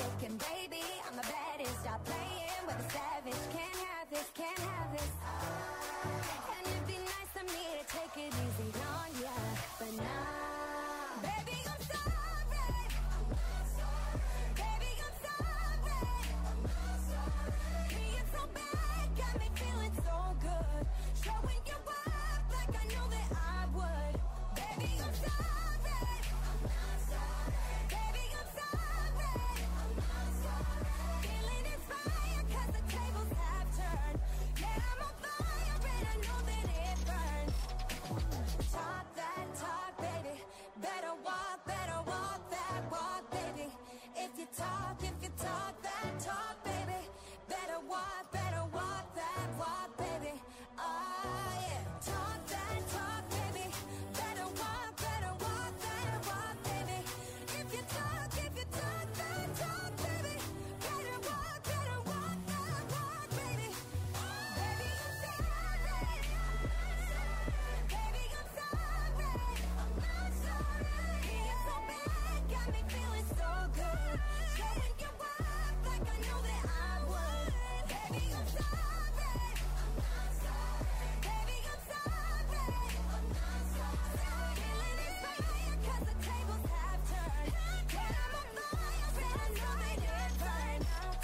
shaking, baby. I'm the baddest. Stop playing with a savage. Can't have this, can't have this. And it'd be nice of me to take it easy on ya, but nah, baby, I'm sorry. Baby, I'm sorry. Being so bad got me feeling so good. Showing you up like I knew that I would. Baby, I'm sorry. Baby, I'm sorry. Feeling inspired 'cause the tables have turned. Yeah, I'm on fire and I know that it burns. Talk that talk, baby. Better walk that walk, baby. If you talk that talk, baby. Better walk that walk, baby. Oh yeah. Talk that talk, baby. Better walk that walk, baby. If you talk that talk, baby. Better walk that walk, baby. Baby, I'm sorry. Baby, I'm sorry. Being so bad got me feeling so good. Showing you up like I knew that I would. Baby, I'm sorry. Baby, I'm sorry. Feeling inspired 'cause the tables have turned. Yeah, I'm on fire and I know that it burns.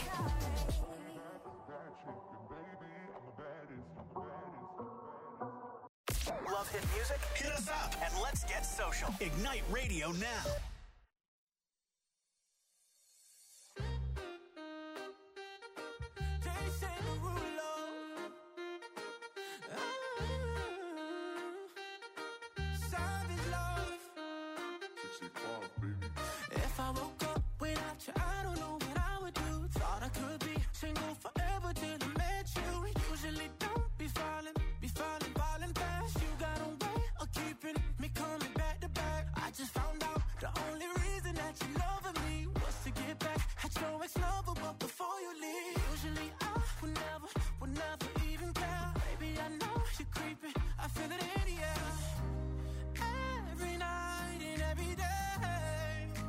Love hit music? Hit us up. And let's get social. Ignite Radio now. If I woke up without you, I don't know what I would do. Thought I could be single forever till I met you. Usually don't be falling fast. You got a way of keeping me coming back to back. I just found out the only reason that you loving me was to get back at your ex-lover, but before you leave, usually I would never even care. Baby, I know you're creeping, I feel it in the air. Every night and every day,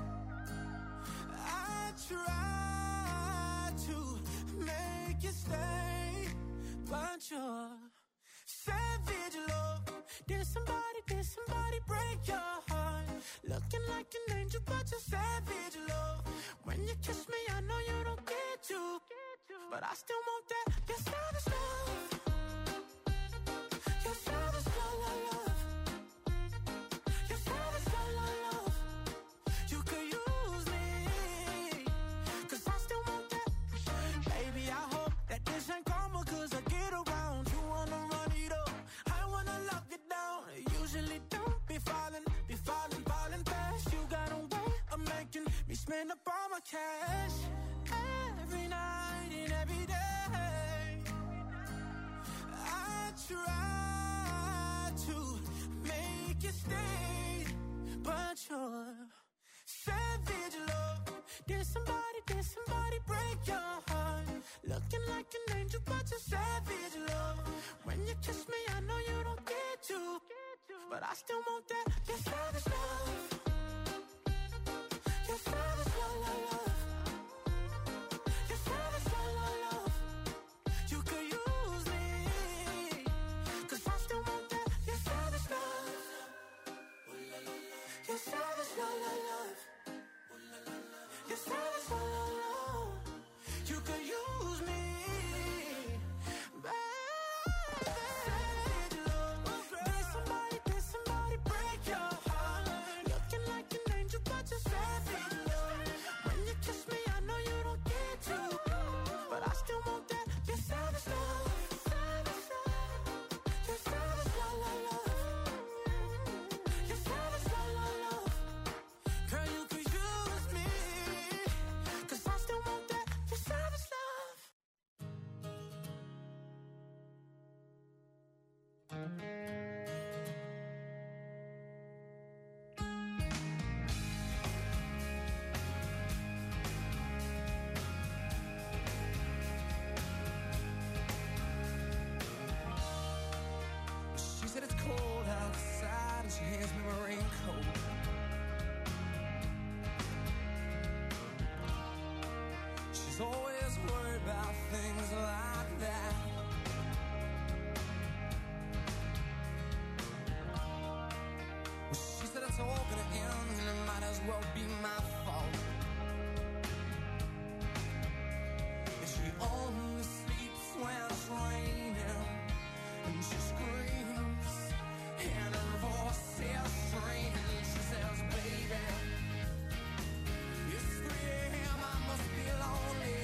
I try to make you stay, but you're savage love. Did somebody break your heart? Looking like an angel, but you're savage love. When you kiss me, I know you don't get to, but I still want that. You're savage love. You're savage love, love. You're savage love, love. You could use me, 'cause I still want that. Baby, I hope that this ain't karma, 'cause I get around. You wanna run it up, I wanna lock it down. Usually don't be falling fast. You got a way of making me spend up all my cash. Every night and every day, I try to make you stay, but you're savage love. Did somebody break your heart? Looking like an angel, but you're savage love. When you kiss me, I know you don't get to, but I still want that. You're savage love. You're savage love, love, love. You're savage love, love, love. You could use me, 'cause I still want that. You're savage love. You're savage love, love, love. You're savage love, love, love. You could use me, savage love. Did somebody break your heart? Looking like an angel, but you're savage love. When you kiss me, I know you don't get to, but I still want that. You're savage love. You're savage love, love, love. You're savage love, love, love. She's always worried about things like that. Well, she said it's all gonna end and it might as well be my fault. And she only sleeps when it's raining, and she screams and her voice is strange. She says, baby, it's 3 a.m., I must be lonely.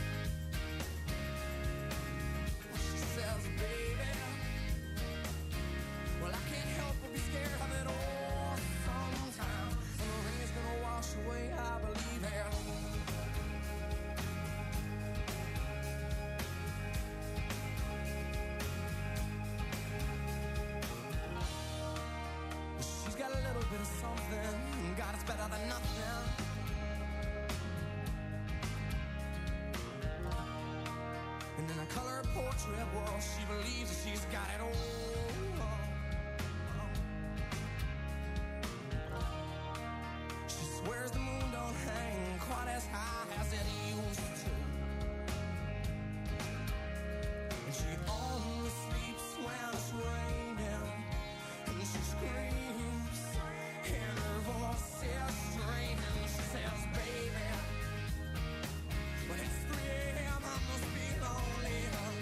She says, baby, well, I can't help but be scared of it all sometimes. And the rain is gonna wash away, I believe it. She's got a little bit of something, God, it's better than nothing. And in a color portrait, well, she believes that she's got it all. She swears the moon don't hang quite as high as it used to. And she only sleeps when it's raining, and she screams and her voice is strange. And she says, baby, when it's 3 a.m., I must be lonely.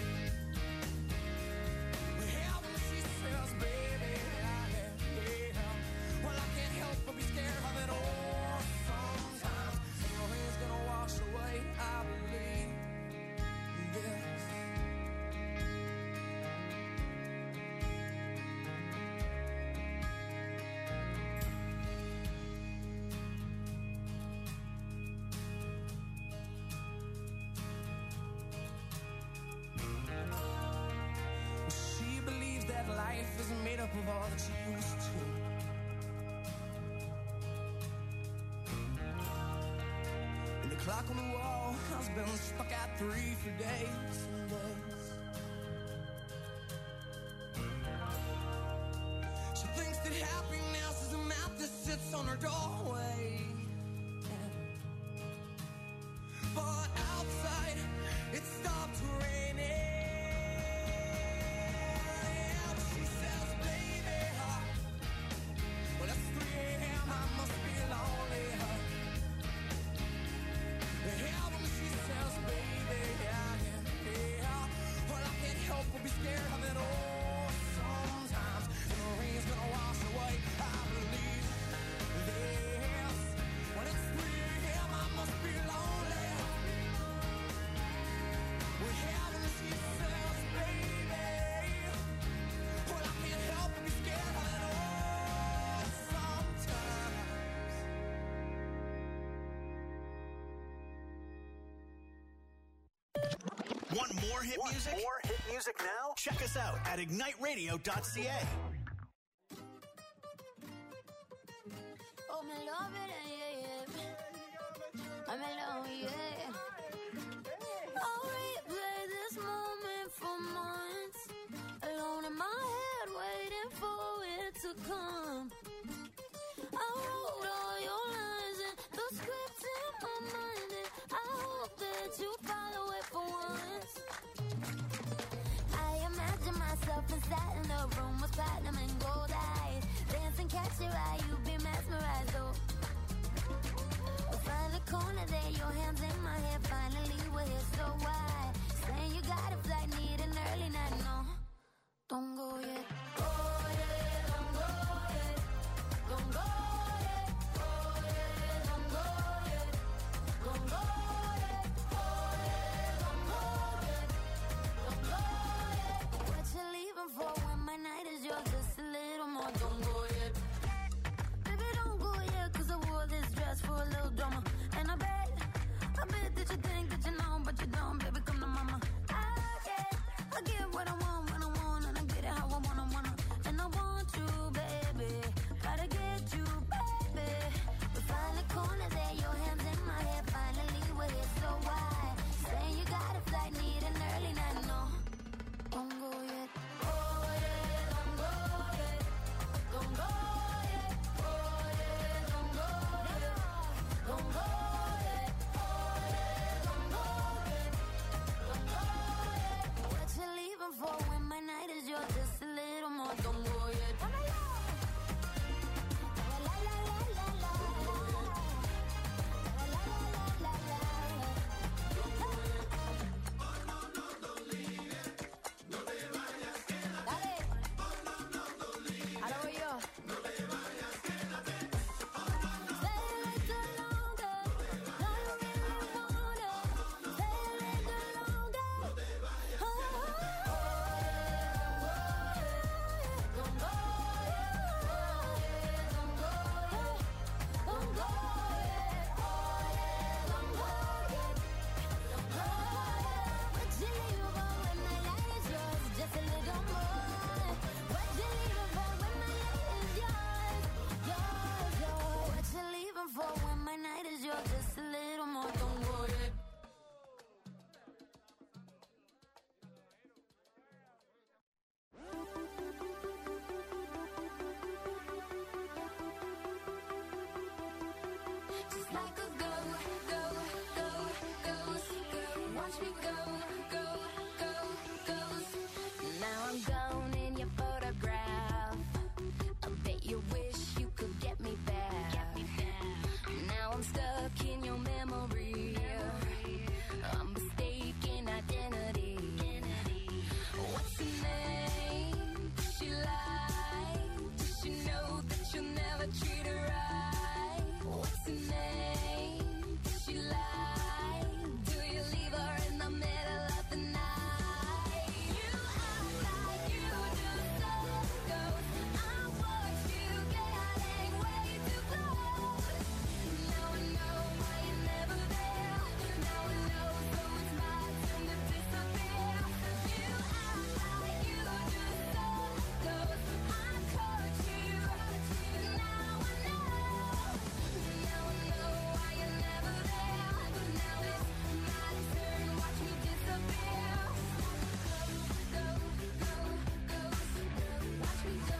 But yeah, when she says, baby, yeah, well, I can't help but be scared of it all sometimes. And the rain's gonna wash away, I believe this. She believes that life isn't made up of all that she used to. And the clock on the wall has been stuck at 3 for days and days. She thinks that happiness is a map that sits on her doorway. But outside, it stopped raining. And she says, baby, well, it's 3 a.m., I must be lonely. Yeah, when she says, baby, yeah, well, I can't help but be scared of it all sometimes. And the rain's gonna wash away, I believe this. When it's 3 a.m., I must be lonely. Well, yeah, when she says, baby, well, I can't help but be scared of it all sometimes. Want more hit music? More hit music now? Check us out at igniteradio.ca. Oh, me love it, yeah. I'm alone, yeah. I'll replay this moment for months. Alone in my head, waiting for it to come. I wrote all your lines and the script in my mind, and I hope that you follow it for once. I imagine myself inside in the room with platinum and gold eyes. Dance and catch your eye, you be mesmerized, oh. just like a ghost. Watch me go. Now I'm gone in your photograph. I bet you wish you could get me back. Now I'm stuck in your memory. I'm mistaken identity. What's her name? Does she lie? Does she know that you'll never treat her right? What's her name? Does she lie? Do you leave her in the middle of the night? You act like you just don't go. I watched you getting way too close. Now I know why you're never there. Now I know, so it's my turn to disappear. You act like you just don't go. I caught you. Now I know. Now I know why you're never there. Now it's my turn. Watch me disappear. Go. Watch me go.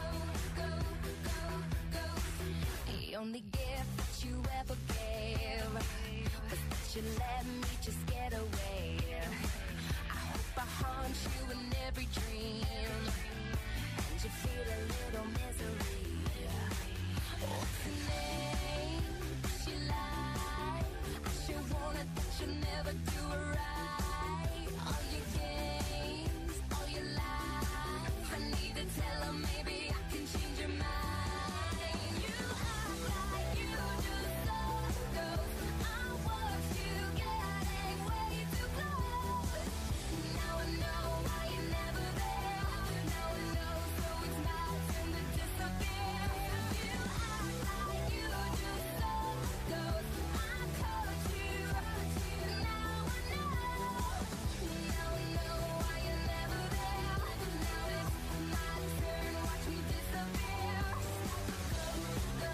The only gift that you ever gave was that you let me just get away. I hope I haunt you in every dream, and you feel a little misery. What's her name? Does she lie? I sure wanted that you'll never do it right. All your games, all your lies. I need to tell her maybe I can change your mind. You act like you just don't go. I watched you getting way too close. Now I know why you're never there. Now I know, so it's my turn to disappear. You act like you just don't go. I caught you. Now I know. Now I know why you're never there. Now it's my turn. Watch me disappear. Go.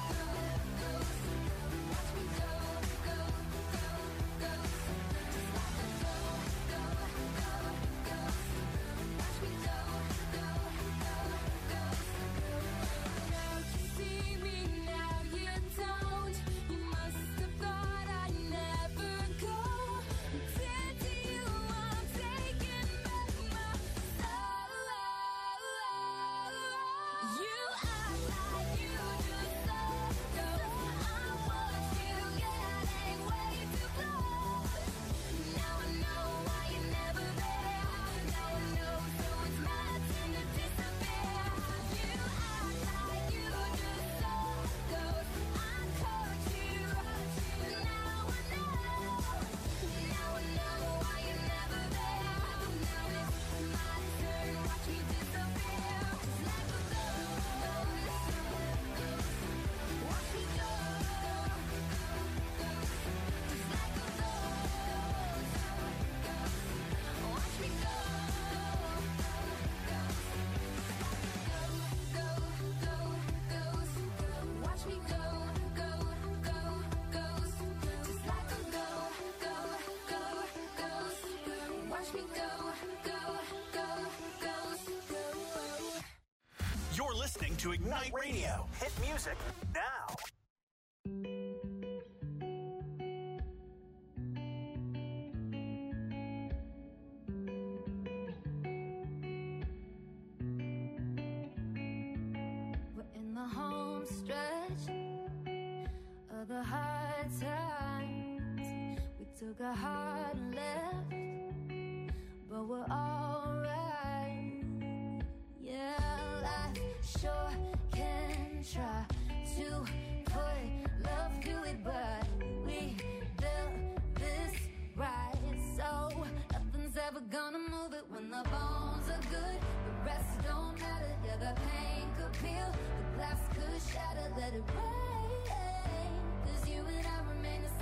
Watch me go. Just like a watch me go. Now you see me, now you don't. You must have thought I'd never go. Dead to you, I'm taking back my soul. You act like you just don't go. I watched you getting way too close. Now I know why you're never there. Now I know, so it's my turn to disappear. You act like you just don't go. I caught you. Now I know. Now I know why you're never there. Now it's my turn. Watch me disappear. Just like a ghost. Watch me go. Just like a ghost. Watch me go. Watch me go. Just like a ghost. Watch me go. You're listening to Ignite Radio. Hit music now. We're in the home stretch of the hard times. We took a hard left, but we're alright. Yeah, life sure can try to put love through it, but we built this right. So nothing's ever gonna move it when the bones are good. The rest don't matter. Yeah, the pain could peel, the glass could shatter. Let it rain, 'cause you and I remain the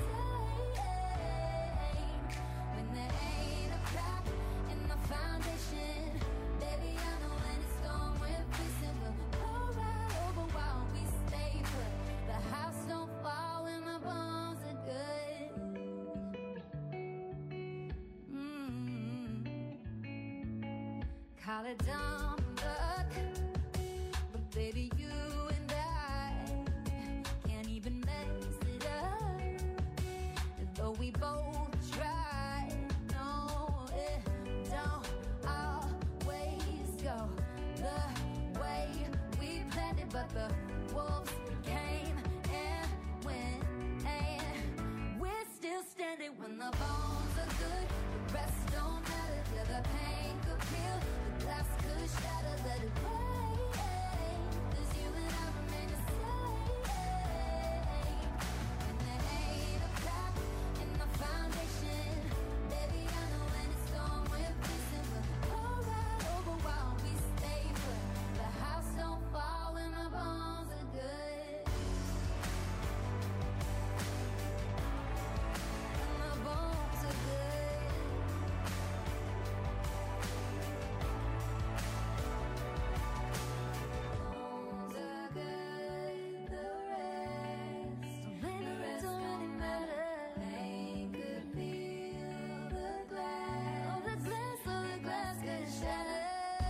same. When there ain't a crack in the foundation, baby, I know when it's gone, we're fixing. We'll go right over while we stay put. The house don't fall when the bones are good. Call it dumb luck, but baby, you and I can't even mess it up. both try. No, it don't always go the way we planned it, but the wolves came and went, and we're still standing when the bones are good. The rest don't matter, till the pain could peel, the glass could shatter, let it break. 'Cause you and I remain the same, and there ain't a crack in the foundation. Baby, I know when it's gone, we're missing, but all right over while we stay put. The house don't fall when the bones are good, and the bones are good. Bones are good, the rest don't really matter. Pain could peel the glass, oh the glass, oh the glass could shatter.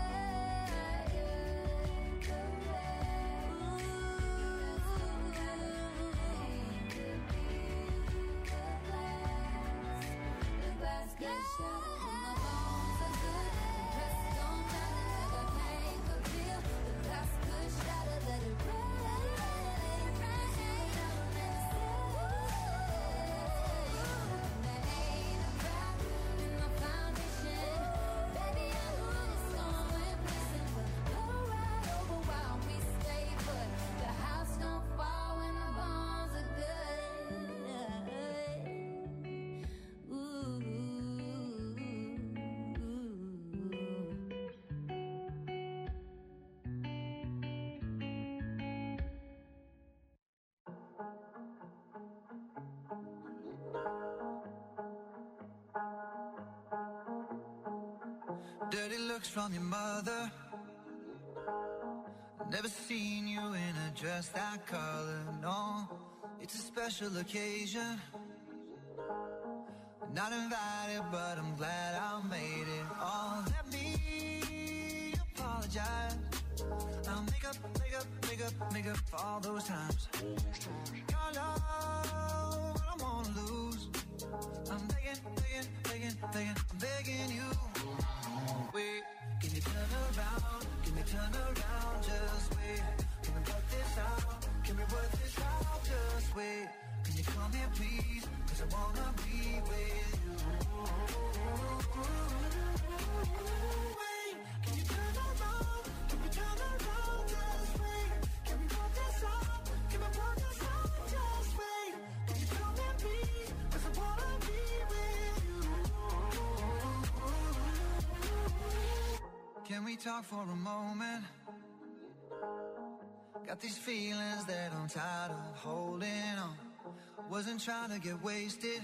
The glass could shatter, and the bones are good. The rest don't matter, the pain could peel, the glass could shatter, let it rain. There ain't a crack in the foundation. Baby, I know when it's gone, we're missing, but all right over while we stay put. The house don't fall when the bones are good. Ooh. Dirty looks from your mother. Never seen you in a dress that color, no. It's a special occasion. Not invited, but I'm glad I made it. Oh, let me apologize. I'll make up for all those times. Your love, I don't wanna lose. I'm begging, I'm begging you. Wait, can you turn around? Can you turn around? Just wait. Can we work this out? Can we work this out? Just wait. Can you come here, please? 'Cause I wanna be with you. Wait, can you turn around? Can we turn around? Just wait. Can we work this out? Can we work this out? Just wait. Can you come here, please? 'Cause I wanna be with you. Can we talk for a moment? Got these feelings that I'm tired of holding on. Wasn't trying to get wasted.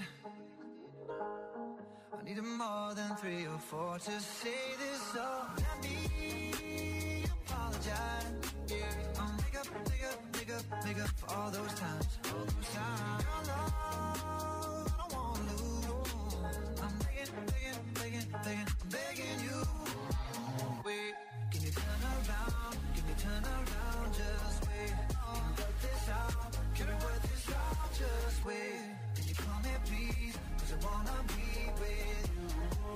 I needed more than 3 or 4 to say this, so let me apologize. Yeah, I'll make up for all those times. Your love, I don't wanna lose. I'm begging you. Wait, can you turn around? Can you turn around? Just wait. Can we work this out? Can we work this out? Just wait. Can you come here, please? 'Cause I wanna be with you.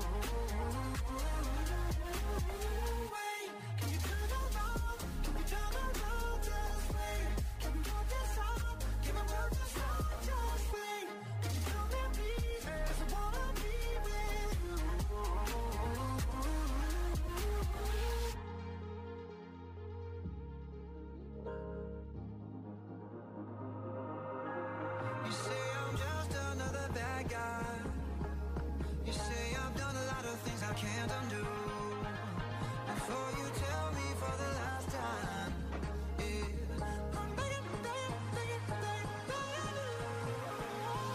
Wait, can you turn around? Can we turn around? Just wait. Can we work this out? Can we work this out? Just wait. Can you come here, please? 'Cause I wanna be with you. You say I'm just another bad guy. You say I've done a lot of things I can't undo. Before you tell me for the last time, yeah, I'm begging you.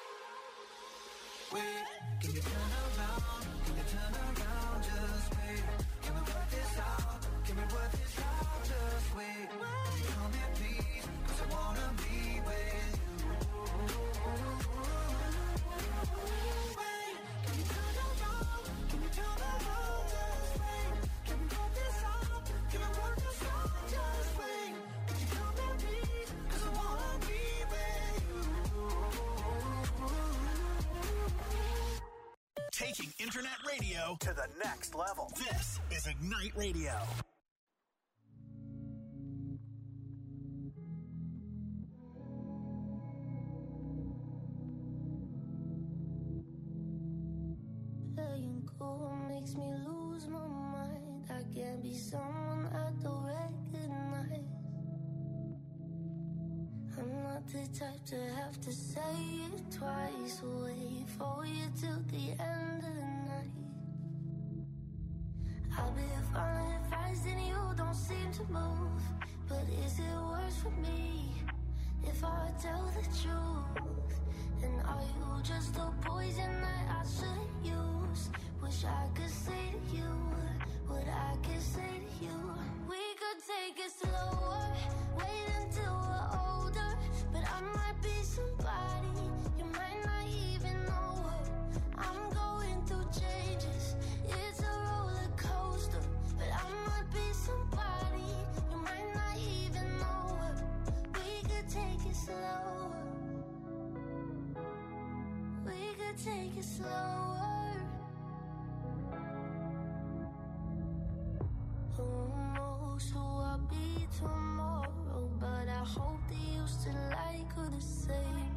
Wait, can you turn around? Can you turn around? Just wait. Can we work this out? Can we work this out? Just wait. Can you come here, please? 'Cause I wanna be with you. Wait, can you turn around? Can you turn around? Just wait. Can we work this out? Can we work this out? Just wait. Can you come here, please? 'Cause I wanna be with you. Taking internet radio to the next level. This is Ignite Radio. Letting go makes me lose my mind. I can't be someone I don't recognize. I'm not the type to have to say it twice. Wait for you till the end of the night. I've been following advice and you don't seem to move. But is it worse for me if I tell the truth? And are you just a poison that I shouldn't use? Wish I could say to you what I could say to you. We could take it slower, wait until we're older. But I might be somebody you might not even know her. I'm going through changes, it's a roller coaster. But I might be somebody you might not even know her. We could take it slower. We could take it slower. Who knows who I'll be tomorrow? But I hope that you still like her the same.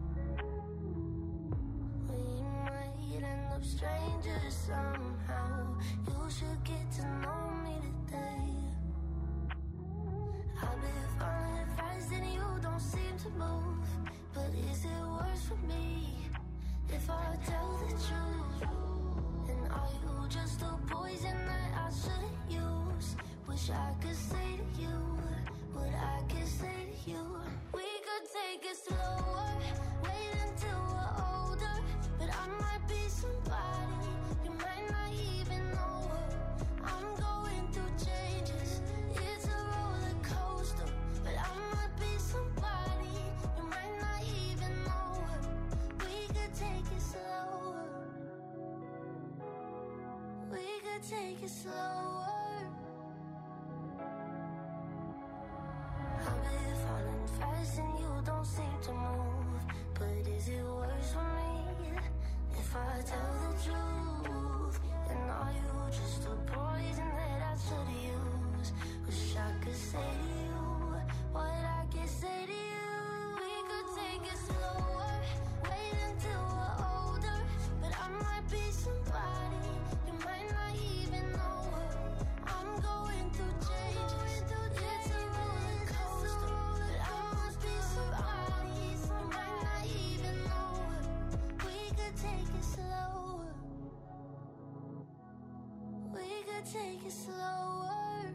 We might end up strangers somehow. You should get to know me today. I've been following advice and you don't seem to move. But is it worse for me if I tell the truth? And are you just a poison that I shouldn't use? Wish I could say to you what I could say to you. We could take it slower, wait until we're older. But I might be somebody you might not even know her. I'm going through changes, it's a roller coaster. But I might be somebody you might not even know her. We could take it slower. We could take it slower. I've been falling fast and you don't seem to move. But is it worse for me if I tell the truth? And are you just a poison that I should use? Wish I could say to you what I could say to you. We could take it slower, wait until we're older. But I might be somebody you might not even know her. I'm going through changes, it's a roller coaster. But I must be somebody you might not even know her. We could take it slower. We could take it slower.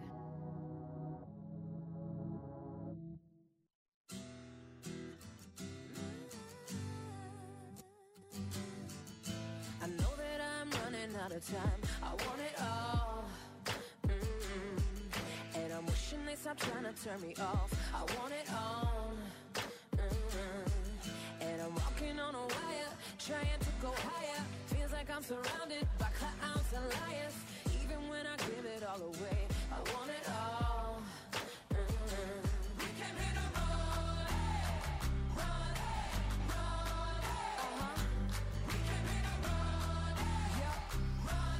I know that I'm running out of time. I want it all. And I'm wishing they stop trying to turn me off. I want it all. And I'm walking on a wire, trying to go higher. Feels like I'm surrounded by clowns and liars. Even when I give it all away, I want it all. We came here to run, run, run. We came here to run, run,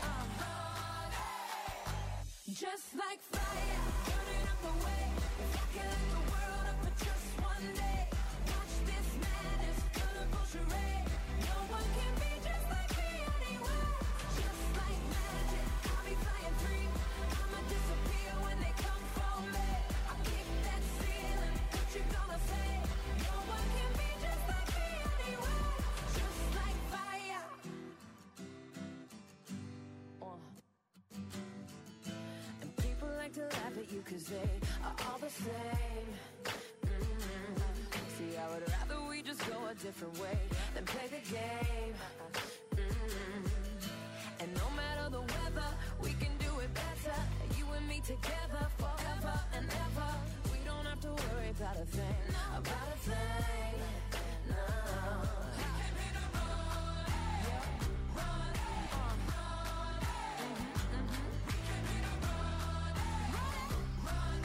just like fire, burning up the way. If I can light the world up for just one day, watch this madness, colorful charade. No one can be just like me anyway. Just like magic, I'll be flying free. I'ma disappear when they come for me. I'll keep that ceiling, what you gonna say? No one can be just like me anyway. Just like fire. And people like to laugh at you 'cause they are all the same. See, I would rather we just go a different way than play the game. And no matter the weather, we can do it better. You and me together forever and ever. We don't have to worry about a thing, about a thing. No. We came here to run, run, We came here to run, run,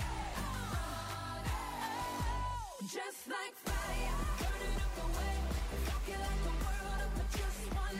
just like fire, burning up the way. If I could light the world up for just one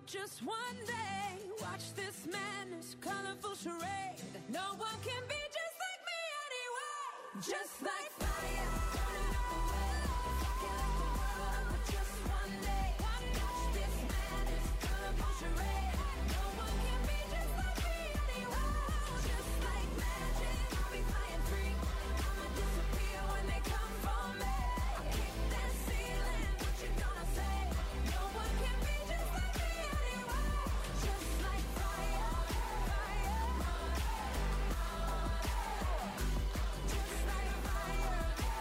just one day. Watch this madness, colorful charade. No one can be just like me anyway. Just like fire, burning up the way. Rocking like the world for just one day. Watch this madness, colorful charade. No one can be just like me anyway. Just like magic, I'll be flying free. I'ma disappear when they come for me. I kick that ceiling, what you gonna say? No one can be just like me anyway. Just like fire, fire. Just like fire.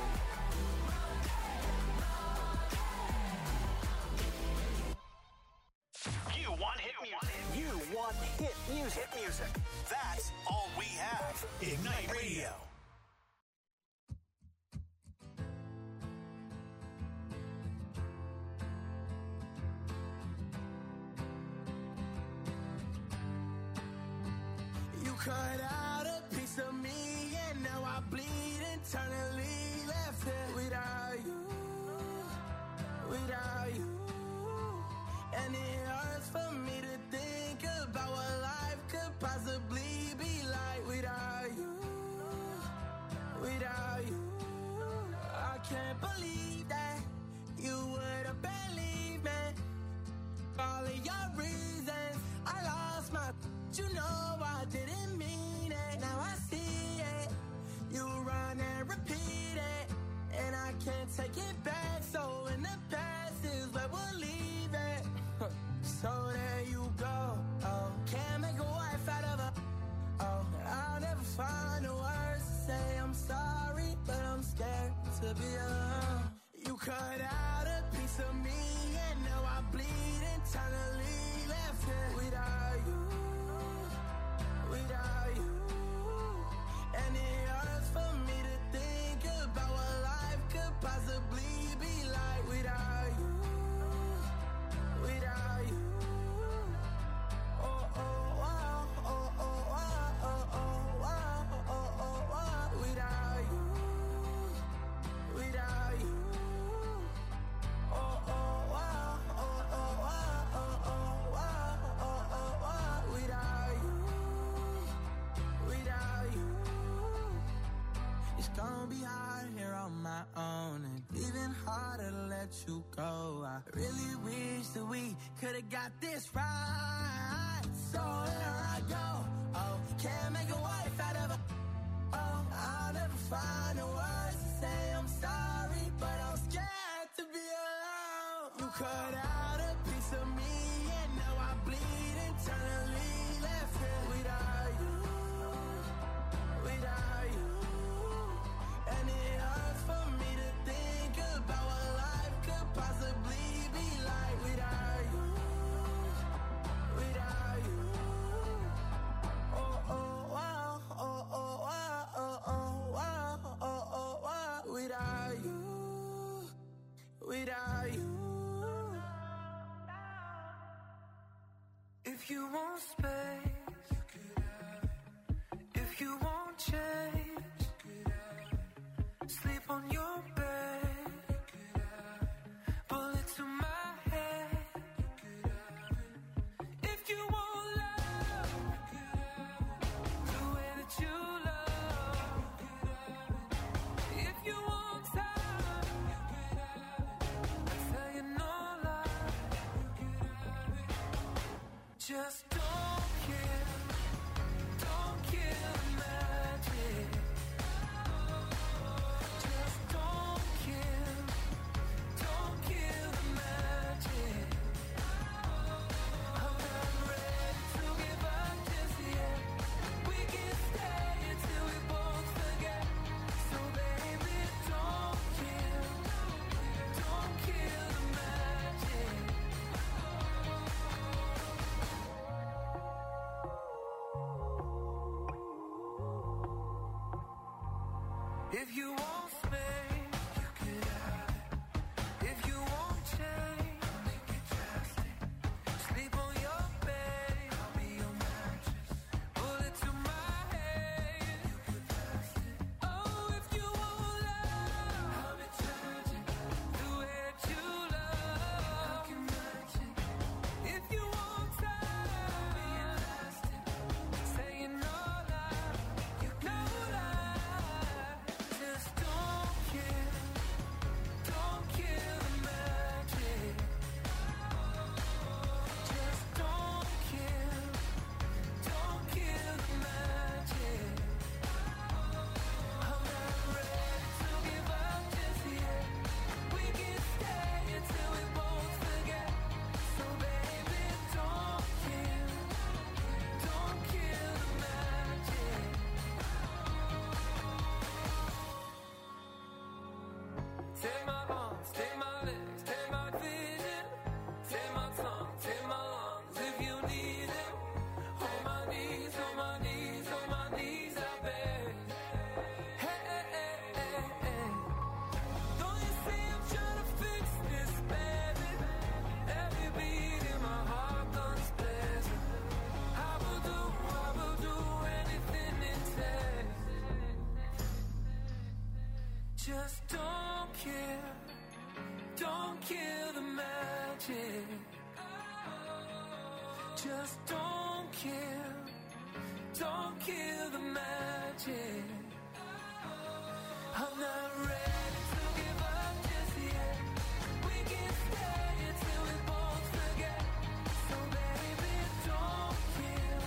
You want hit music. You want hit music. Hit music. That's all we have. Ignite Radio. You cut out a piece of me, and now I bleed internally. Left here without you, without you. And it hurts for me to think about what life could possibly be like without you, without you. I can't believe that you would have believed me. All of your reasons, I lost my. You know I didn't mean it. Now I see it. You run and repeat it, and I can't take it back. So in the past is where we'll leave it. So there you go. Oh, can't make a wife out of a. Oh, I'll never find the words to say I'm sorry, but I'm scared to be alone. You cut out a piece of me, and now I bleed internally. Left here without you, without you. And it hurts for me to think about what life could possibly be like without you, without you. Oh, oh, oh, oh, oh, oh, oh, oh, oh, oh, oh, without you, without you. Oh, oh, oh, oh, oh, oh, oh, oh, oh, oh, without you, without you. It's gonna be hard here on my own, and even harder to let you go. I really wish that we could've got this right. So here I go. Oh, can't make a wife out of a. Oh, I'll never find the words to say I'm sorry, but I'm scared to be alone. You cut out a piece of me, and now I bleed internally. Left here without you, without you. And it hurts for me to think about what life could possibly be like without you, without you. Oh, oh, oh, oh, oh, oh, oh, oh, oh, oh, oh, without you, without you. If you want space, you could have it. If you want change, you could have it. Sleep on your bed, you could have it. Bullet to my head, you could have it. If you want love, you could have it. The way that you love, you could have it. If you want time, you could have it. I tell you no lie, you could have it. Just don't kill the magic. Just don't kill the magic. I'm not ready to give up just yet. We can stay until we both forget. So baby, don't kill the magic. If you want space, you could have it. If you want change, I'll make it drastic. Sleep on your bed, I'll be your mattress. Bullet to my head, you could pass it. Oh, if you want love, I'll be tragic. The way that you love, I can match it. If you want Just don't kill the magic. Just don't kill the magic. I'm not ready to give up just yet. We can stay until we both forget. So baby, don't kill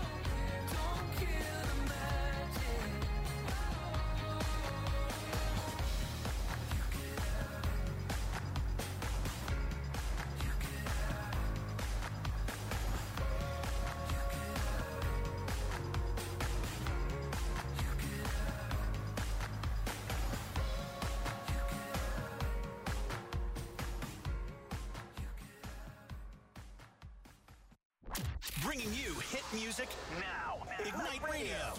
the magic. Bringing you hit music now. Ignite Radio.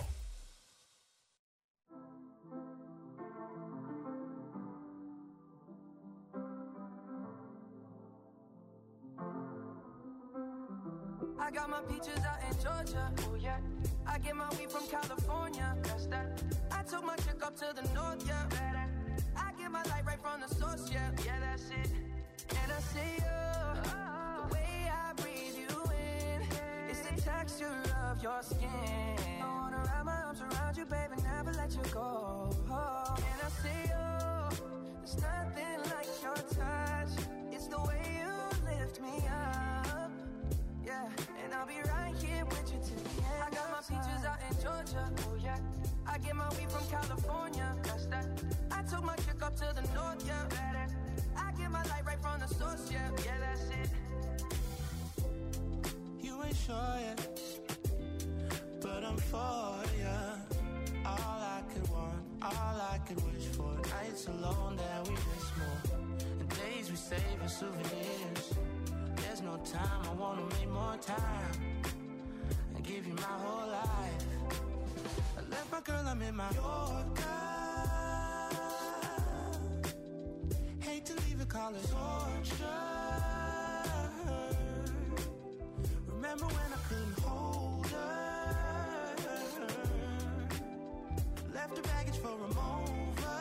I got my peaches out in Georgia, oh yeah. I get my weed from California, that's that. I took my chick up to the north, yeah. I get my light right from the source, yeah. Yeah, that's it. And I see you, the way I breathe you in, it's the texture of your skin. I wanna wrap my arms around you, baby, never let you go. And I see you, there's nothing like your touch. It's the way you lift me up. Yeah, and I'll be right here with you till the end. I got my peaches out in Georgia, oh yeah. I get my weed from California, that's that. I took my chick up to the north, yeah. I get my light right from the source, yeah. Yeah, that's it. You ain't sure yet, but I'm for ya. All I could want, all I could wish for. Nights alone that we miss more, and days we save as souvenirs. There's no time, I wanna make more time and give you my whole life. I left my girl, I'm in my Yorker. Hate to leave it, call it torture. Remember when I couldn't hold her? Left her baggage for a mover.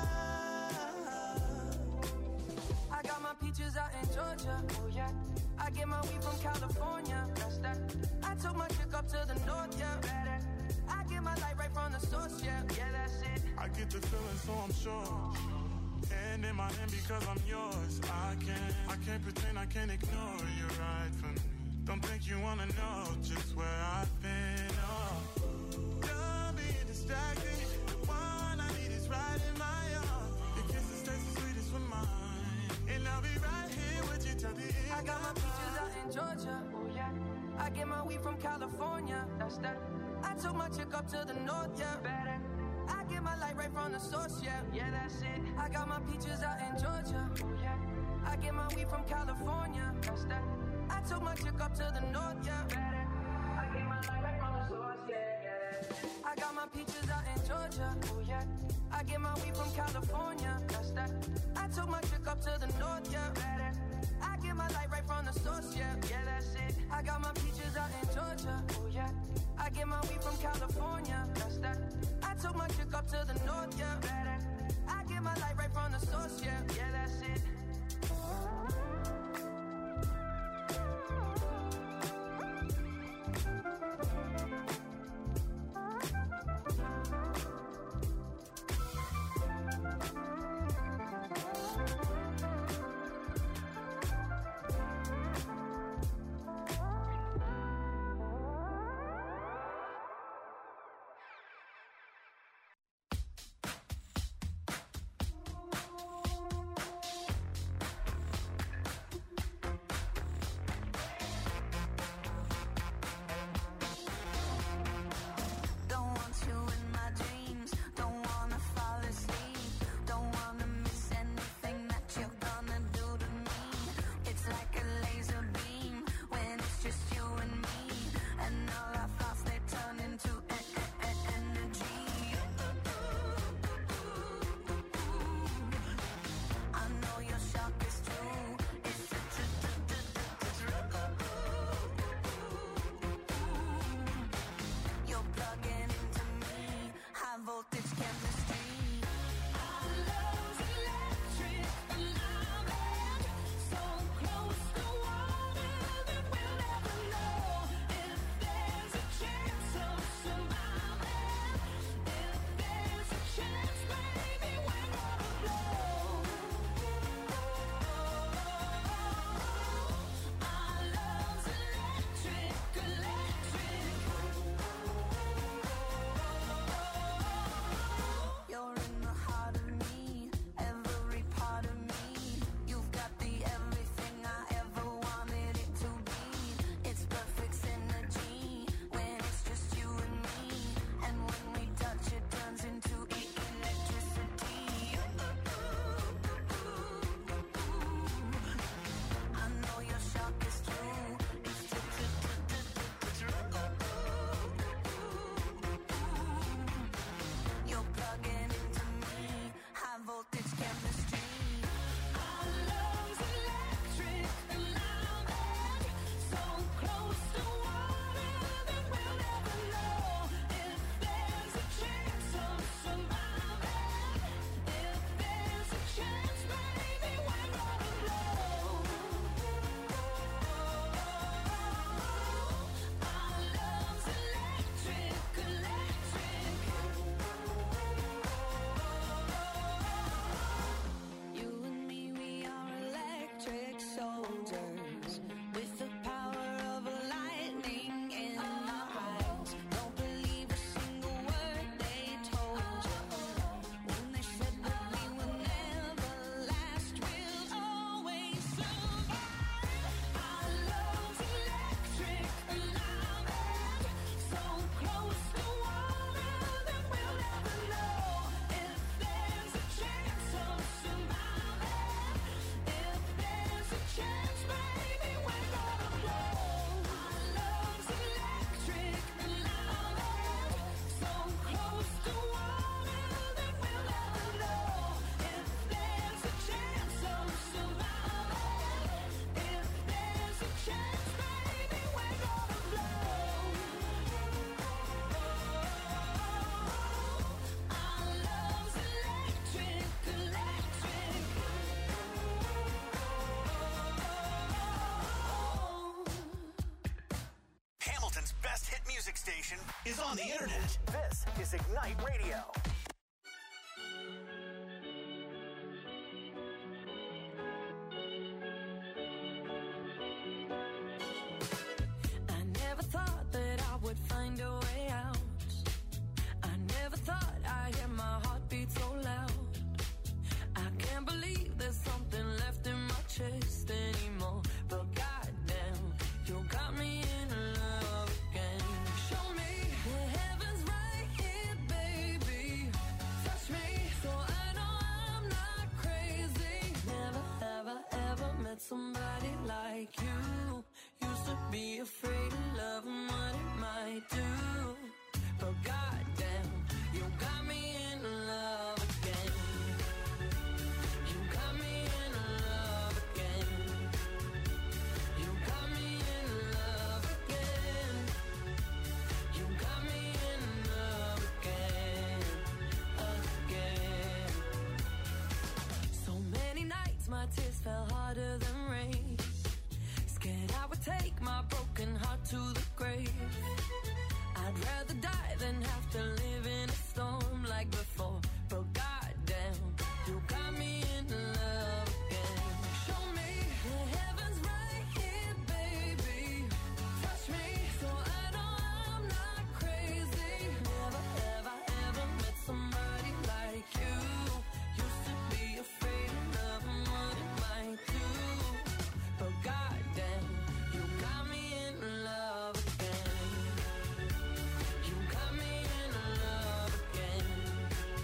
I got my peaches out in Georgia, oh yeah. I get my weed from California, that's that. I took my chick up to the north, yeah. I get my light right from the source, yeah. Yeah, that's it. I get the feeling, so I'm sure. And in my hand because I'm yours. I can't pretend, I can't ignore you right from me. Don't think you wanna know just where I've been. Oh, don't be distracted. The one I need is right in my arms. Your kisses taste the sweetest with mine, and I'll be right here with you till the end. I got my peaches out in Georgia, oh yeah. I get my weed from California, that's that. I took my chick up to the north, yeah. I get my light right from the source, yeah. Yeah, that's it. I got my peaches out in Georgia, oh yeah. I get my weed from California, that's that. I took my chick up to the north, yeah. I get my light right from the source, yeah. I got my peaches out in Georgia, oh yeah. I get my weed from California, that's that. I took my chick up to the north, yeah. I get my light right from the source, yeah. Yeah, that's it. I got my peaches out in Georgia, oh yeah. I get my weed from California, that's that. I took my chick up to the north, yeah. I get my light right from the source, yeah. Yeah, that's it. station is on the internet. This is Ignite Radio. I never thought that I would find a way out. I never thought I'd hear my heartbeat so loud. I can't believe there's something left in my chest anymore. But goddamn, you got me in love again. Show me the heavens right here, baby. Touch me so I know I'm not crazy. Never, ever, ever met somebody like you. Used to be afraid of love and what it might do. But goddamn, you got me in love again. You got me in love again. You got me in love again. You got me in love again, again. So many nights my tears fell harder than rain. Scared I would take my broken heart to the grave. I'd rather die than have to live in a storm like before. But goddamn, you got me in love again. Show me the heavens right here, baby. Touch me so I know I'm not crazy. Never, ever, ever met somebody like you. Used to be afraid of love and what it might do. But goddamn, you got me in love again. You got me in love again.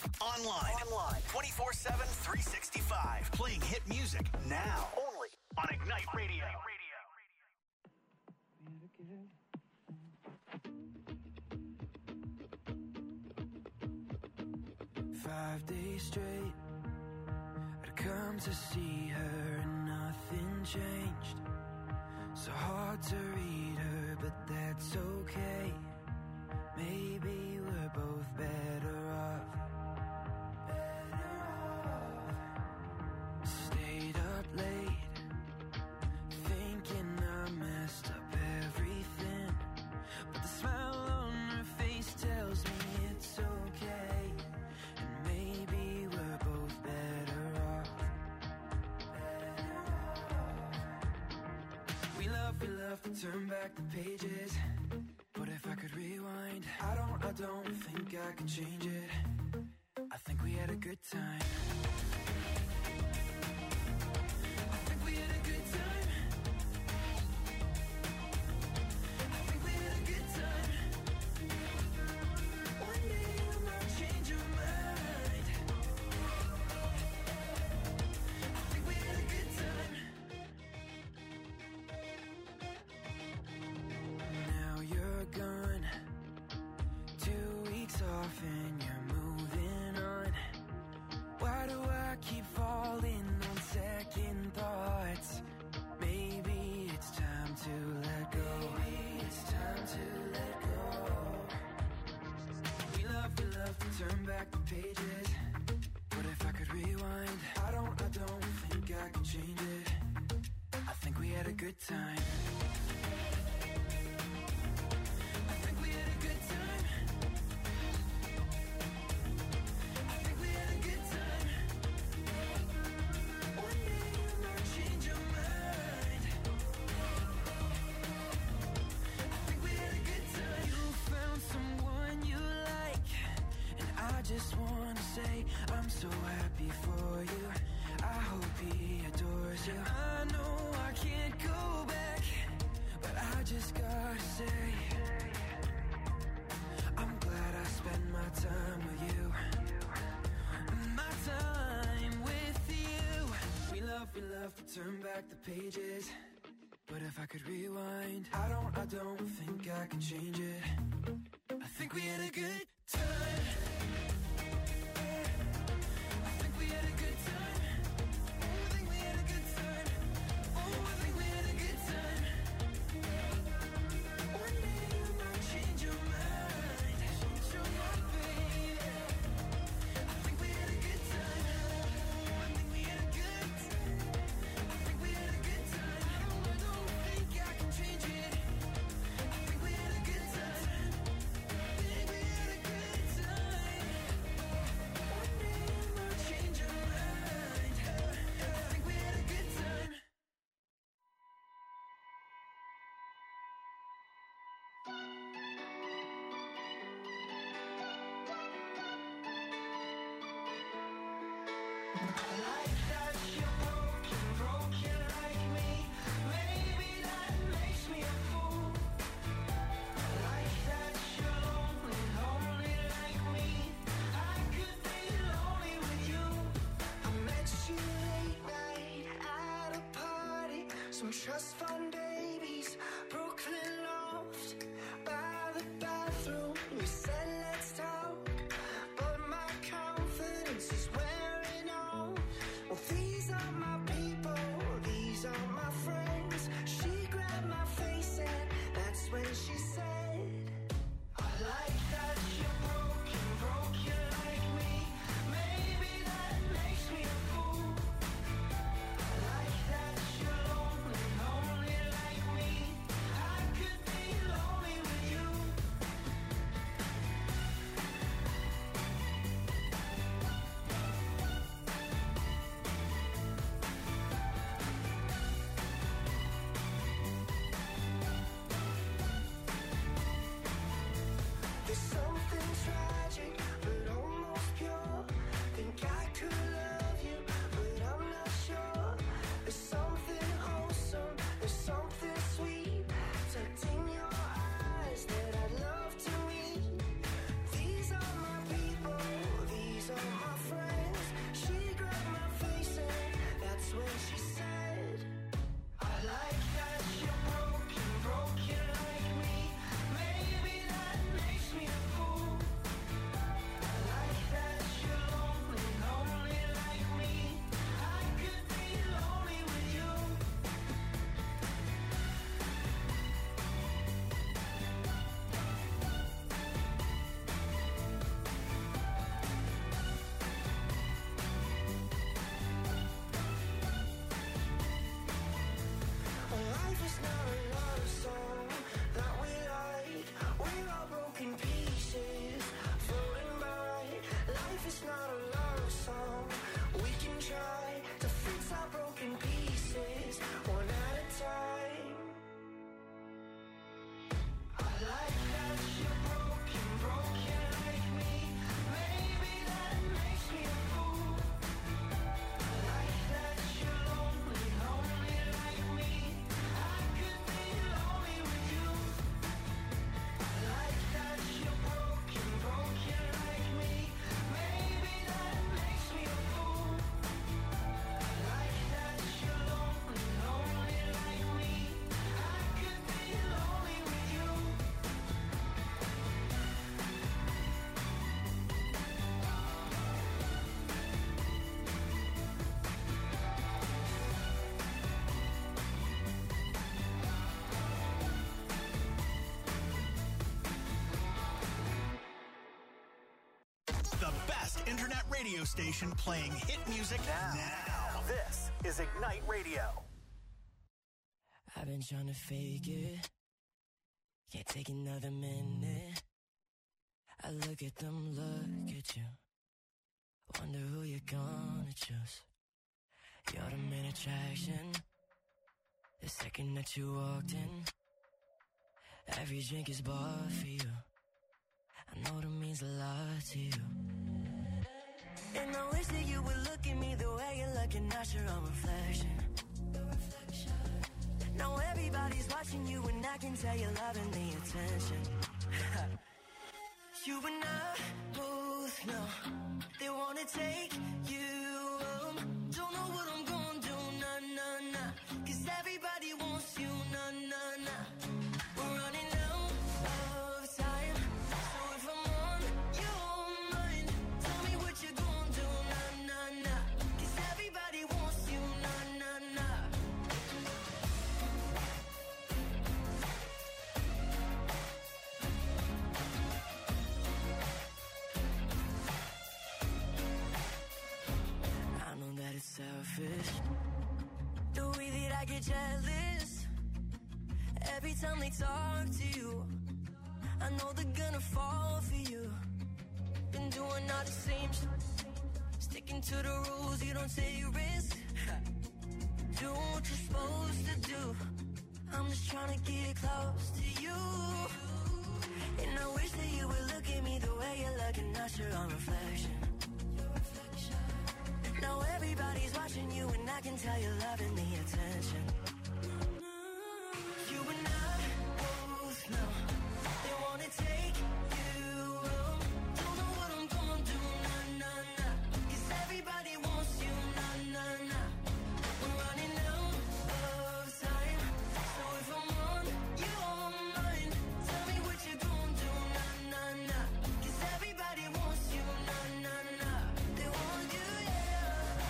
Online. 24/7, 365. Playing hit music now. Only on Ignite Radio. 5 days straight, I'd come to see her and nothing changed. So hard to read her, but that's okay. Maybe we're both better off. Stayed up late, thinking I messed up everything. But the smile on her face tells me it's okay. And maybe we're both better off. We love to turn back the pages. But if I could rewind, I don't think I could change it. I think we had a good time. I think we had a good time. I think we had a good time. One day you might change your mind. I think we had a good time. Now you're gone, 2 weeks off and you're moving on. Why do I keep falling on second thoughts? Maybe it's time to let go. Maybe it's time to let go. We love to turn back the pages. But if I could rewind, I don't think I could change it. I think we had a good time. I think we had a good time. I think we had a good time. One day you might change your mind. I think we had a good time. You found someone you like, and I just wanna say I'm so happy for you. I hope he adores you. I know I can't go back, but I just gotta say I'm glad I spent my time with you. My time with you. We love to turn back the pages. But if I could rewind, I don't think I can change it. I think we had a good time. I think we had a good time. Oh, I think we had a good time. Oh, I think we had a good time. One day you might change your mind. Change your mind, baby. I think we had a good time. Oh, I think we had a good time. I think we had a good time. I don't think I can change it. I think we had a good time. I think we had a good time. One day you might change your mind. I think we had a good time. Like that you're broken like me. Maybe that makes me a fool. Like that you're lonely like me. I could be lonely with you. I met you late night at a party. Some trust fund babies, Brooklyn loft. By the bathroom, you said let's talk. But my confidence is wearing off. Well, these are my people, these are my friends. She grabbed my face and that's when she said, I like that you're broken like me. Maybe that makes me a fool. I like that you're lonely best internet radio station playing hit music now. This is Ignite Radio. I've been trying to fake it. Can't take another minute. I look at them, look at you. Wonder who you're gonna choose. You're the main attraction. The second that you walked in, every drink is bought for you. I know that means a lot to you. And I wish that you would look at me the way you're looking at your own reflection. Now everybody's watching you and I can tell you're loving the attention. You and I both know they wanna take you home. Don't know what I'm gonna do, nah, nah, nah. Cause everybody wants you, nah, nah, nah. We're running out of time. So if I'm on your mind, tell me what you're gonna do, nah, nah, nah. Cause everybody wants you, nah, nah, nah. I know that it's selfish, the way that I get jealous every time they talk to you. I know they're gonna fall for you. Been doing all the same sticking to the rules, you don't take risk. Do what you're supposed to do. I'm just trying to get close to you. And I wish that you would look at me the way you're looking at your own reflection. Now everybody's watching you and I can tell you're loving the attention. You and I both know they wanna take you home. Don't know what I'm gonna do, nah, nah, nah. Cause everybody wants you, nah, nah, nah. We're running out of time. So if I'm on your mind, tell me what you're gonna do, nah, nah, nah. Cause everybody wants you, nah, nah, nah. They want you, yeah.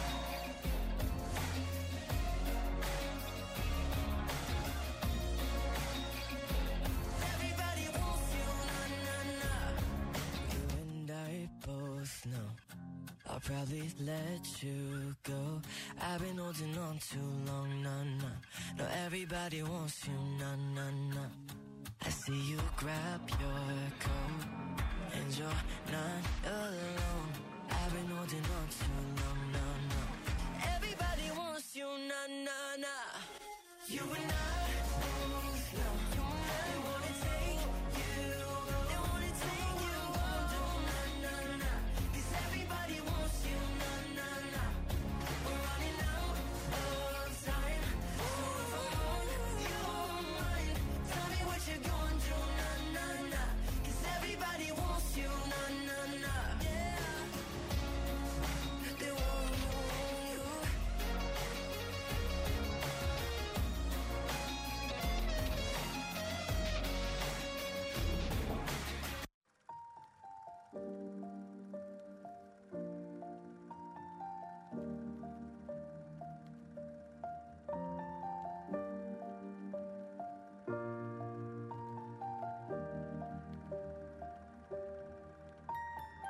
Everybody wants you, nah, nah, nah. You and I both know I'll probably let you go. I've been holding on too long, nah, nah. No, everybody wants you, nah, nah, nah. I see you grab your coat and you're not alone. I've been holding on too long, nah, nah. Everybody wants you, nah, nah, nah. You and I